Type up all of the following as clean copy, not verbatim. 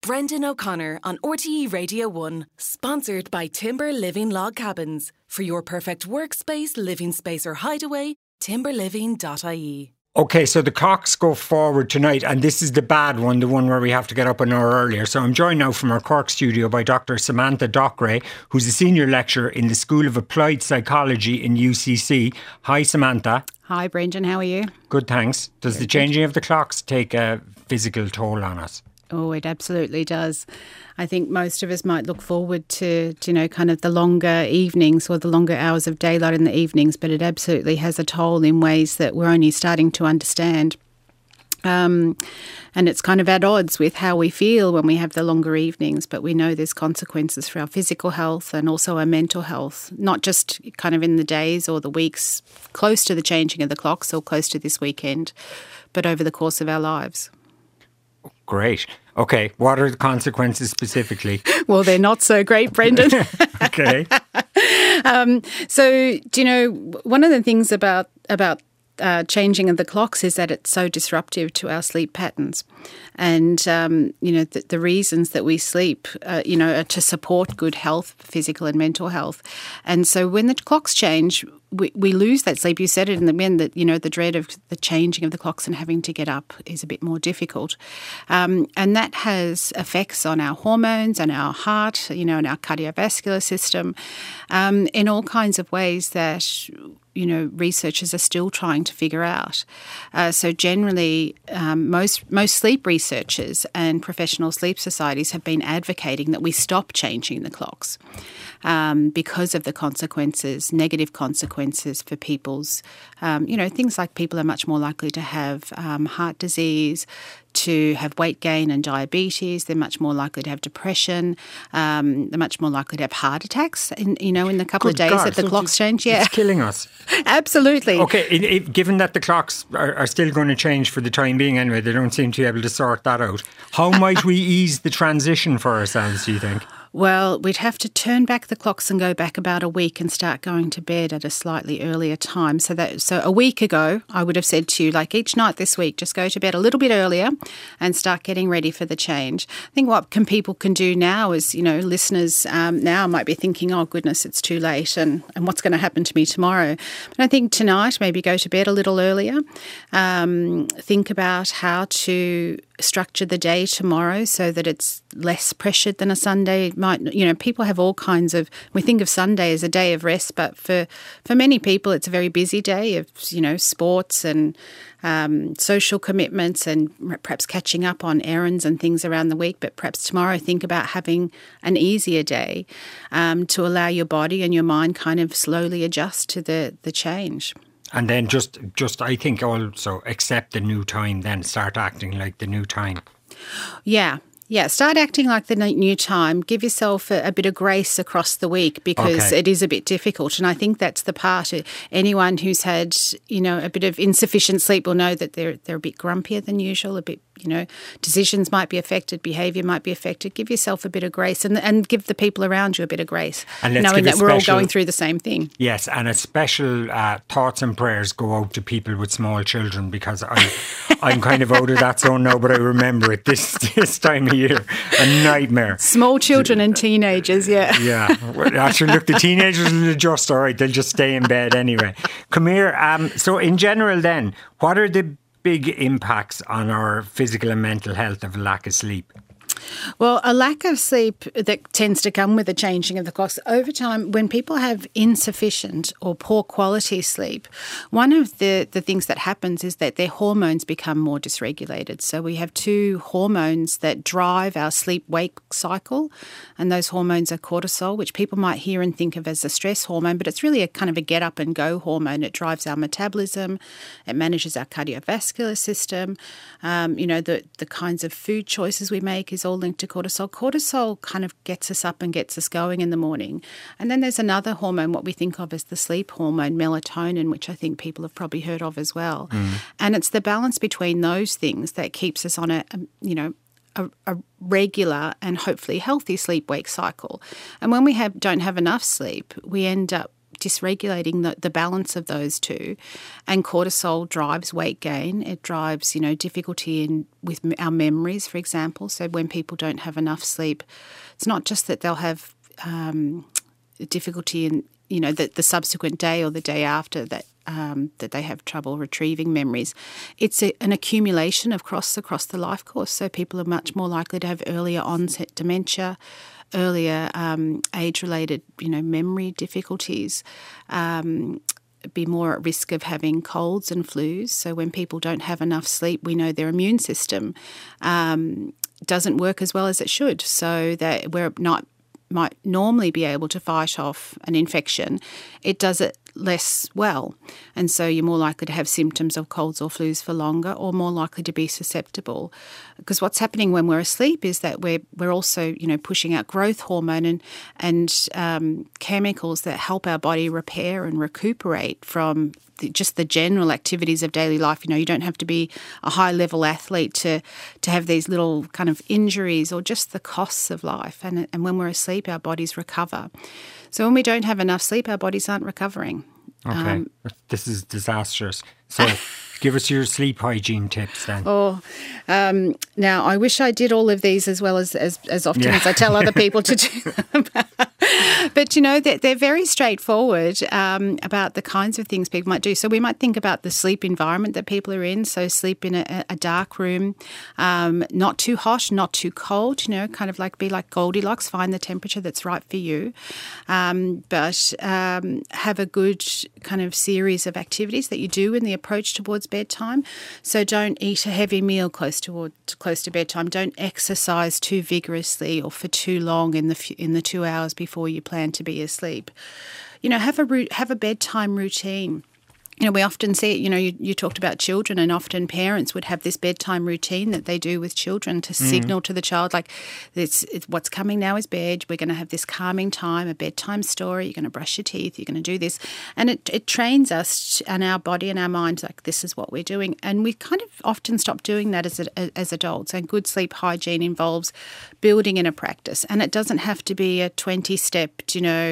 Brendan O'Connor on RTE Radio 1, sponsored by Timber Living Log Cabins. For your perfect workspace, living space or hideaway, timberliving.ie. Okay, so the clocks go forward tonight, and this is the bad one, the one where we have to get up an hour earlier. So I'm joined now from our Cork studio by Dr. Samantha Dockeray, who's a senior lecturer in the School of Applied Psychology in UCC. Hi, Samantha. Hi, Brendan. How are you? Good, thanks. Does the changing of the clocks take a physical toll on us? Oh, it absolutely does. I think most of us might look forward to kind of the longer evenings or the longer hours of daylight in the evenings, but it absolutely has a toll in ways that we're only starting to understand. And it's kind of at odds with how we feel when we have the longer evenings, but we know there's consequences for our physical health and also our mental health, not just kind of in the days or the weeks close to the changing of the clocks or close to this weekend, but over the course of our lives. Great. Okay, what are the consequences specifically? Well, they're not so great, Brendan. Okay. So, one of the things about changing of the clocks is that it's so disruptive to our sleep patterns. And, the reasons that we sleep, are to support good health, physical and mental health. And so when the clocks change, we lose that sleep. You said it in the end that, the dread of the changing of the clocks and having to get up is a bit more difficult. And that has effects on our hormones and our heart, and our cardiovascular system, in all kinds of ways that researchers are still trying to figure out. So generally, most sleep researchers and professional sleep societies have been advocating that we stop changing the clocks because of the consequences, negative consequences for people's, things like people are much more likely to have heart disease, to have weight gain and diabetes. They're much more likely to have depression. They're much more likely to have heart attacks in the couple of days that the clocks change. Yeah, it's killing us. Absolutely. Okay, given that the clocks are still going to change for the time being anyway, they don't seem to be able to sort that out. How might we ease the transition for ourselves, do you think? Well, we'd have to turn back the clocks and go back about a week and start going to bed at a slightly earlier time. So a week ago, I would have said to you, like each night this week, just go to bed a little bit earlier and start getting ready for the change. I think what people can do now is, listeners now might be thinking, oh goodness, it's too late and what's going to happen to me tomorrow? But I think tonight, maybe go to bed a little earlier. Think about how to structure the day tomorrow so that it's less pressured than a Sunday might. People have all kinds of, we think of Sunday as a day of rest, but for many people it's a very busy day of, sports and social commitments and perhaps catching up on errands and things around the week. But perhaps tomorrow think about having an easier day to allow your body and your mind kind of slowly adjust to the change. And then just I think also accept the new time, then start acting like the new time. Yeah, start acting like the new time. Give yourself a bit of grace across the week because it is a bit difficult. And I think that's the part. Anyone who's had, a bit of insufficient sleep will know that they're a bit grumpier than usual, a bit, decisions might be affected, behaviour might be affected. Give yourself a bit of grace and give the people around you a bit of grace, knowing that we're all going through the same thing. Yes, and a special thoughts and prayers go out to people with small children because I'm kind of out of that zone now, but I remember it this time of year. A nightmare. Small children and teenagers, yeah. Yeah. Well, actually, look, the teenagers will adjust, all right. They'll just stay in bed anyway. Come here. So in general then, what are the big impacts on our physical and mental health of a lack of sleep? Well, a lack of sleep that tends to come with the changing of the clocks over time, when people have insufficient or poor quality sleep, one of the things that happens is that their hormones become more dysregulated. So we have two hormones that drive our sleep-wake cycle, and those hormones are cortisol, which people might hear and think of as a stress hormone, but it's really a kind of a get-up-and-go hormone. It drives our metabolism, it manages our cardiovascular system, the kinds of food choices we make is all linked to cortisol. Cortisol kind of gets us up and gets us going in the morning. And then there's another hormone, what we think of as the sleep hormone, melatonin, which I think people have probably heard of as well. And it's the balance between those things that keeps us on a regular and hopefully healthy sleep-wake cycle. And when we don't have enough sleep, we end up dysregulating the balance of those two. And cortisol drives weight gain. It drives, difficulty with our memories, for example. So when people don't have enough sleep, it's not just that they'll have difficulty in, the subsequent day or the day after that they have trouble retrieving memories. It's an accumulation across the life course. So people are much more likely to have earlier onset dementia, earlier age-related, memory difficulties, be more at risk of having colds and flus. So when people don't have enough sleep, we know their immune system doesn't work as well as it should. So that might normally be able to fight off an infection, it does it less well. And so you're more likely to have symptoms of colds or flus for longer, or more likely to be susceptible. Because what's happening when we're asleep is that we're also, pushing out growth hormone and chemicals that help our body repair and recuperate from just the general activities of daily life. You don't have to be a high-level athlete to have these little kind of injuries or just the costs of life. And when we're asleep, our bodies recover. So when we don't have enough sleep, our bodies aren't recovering. Okay, this is disastrous. So give us your sleep hygiene tips then. Now I wish I did all of these as well as often as I tell other people to do them. But, they're very straightforward about the kinds of things people might do. So we might think about the sleep environment that people are in. So sleep in a dark room, not too hot, not too cold, kind of be like Goldilocks, find the temperature that's right for you. But have a good kind of series of activities that you do in the approach towards bedtime. So don't eat a heavy meal close to bedtime. Don't exercise too vigorously or for too long in the 2 hours before you plan to be asleep. Have a bedtime routine. We often see it, you talked about children, and often parents would have this bedtime routine that they do with children to signal to the child, like, it's what's coming now is bed. We're going to have this calming time, a bedtime story. You're going to brush your teeth. You're going to do this. And it trains us and our body and our mind, like, this is what we're doing. And we kind of often stop doing that as adults. And good sleep hygiene involves building in a practice. And it doesn't have to be a 20-step,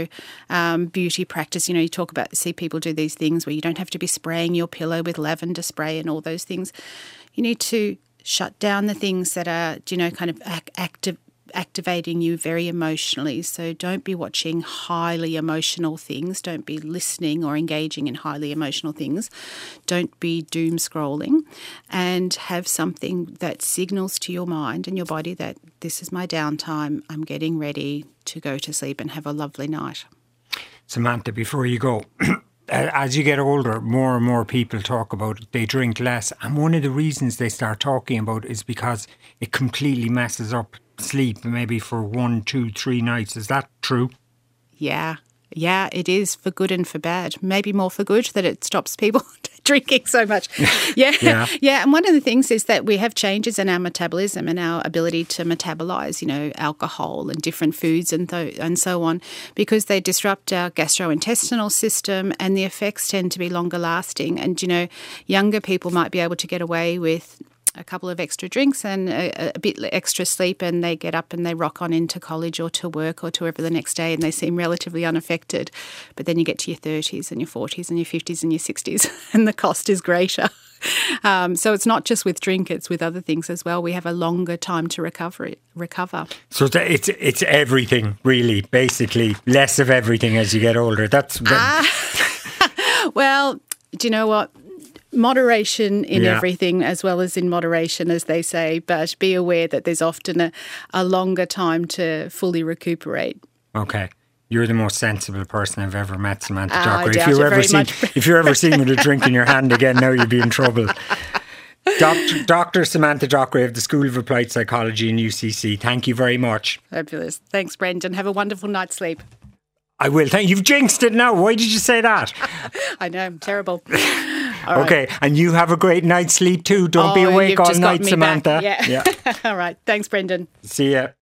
beauty practice. You see people do these things where you don't have to be spraying your pillow with lavender spray and all those things. You need to shut down the things that are, kind of activating you very emotionally. So don't be watching highly emotional things. Don't be listening or engaging in highly emotional things. Don't be doom scrolling, and have something that signals to your mind and your body that this is my downtime. I'm getting ready to go to sleep and have a lovely night. Samantha, before you go, as you get older, more and more people talk about they drink less. And one of the reasons they start talking about is because it completely messes up sleep, maybe for 1, 2, 3 nights. Is that true? Yeah, it is, for good and for bad. Maybe more for good, that it stops people drinking so much. Yeah. And one of the things is that we have changes in our metabolism and our ability to metabolize, alcohol and different foods and so on, because they disrupt our gastrointestinal system, and the effects tend to be longer lasting. And, younger people might be able to get away with a couple of extra drinks and a bit extra sleep, and they get up and they rock on into college or to work or to wherever the next day, and they seem relatively unaffected. But then you get to your 30s and your 40s and your 50s and your 60s, and the cost is greater. So it's not just with drink, it's with other things as well. We have a longer time to recover. So it's everything, really, basically. Less of everything as you get older. Well, do you know what? Moderation in everything, as well as in moderation, as they say, but be aware that there's often a longer time to fully recuperate. Okay. You're the most sensible person I've ever met, Samantha I Dockery. doubt If you're ever seen with a drink in your hand again, now you'd be in trouble. Dr. Samantha Dockery of the School of Applied Psychology in UCC, thank you very much. Fabulous. Thanks, Brendan. Have a wonderful night's sleep. I will. You've jinxed it now. Why did you say that? I know, I'm terrible. Okay, right. And you have a great night's sleep too. Don't be awake all night, Samantha. Yeah. All right. Thanks, Brendan. See ya.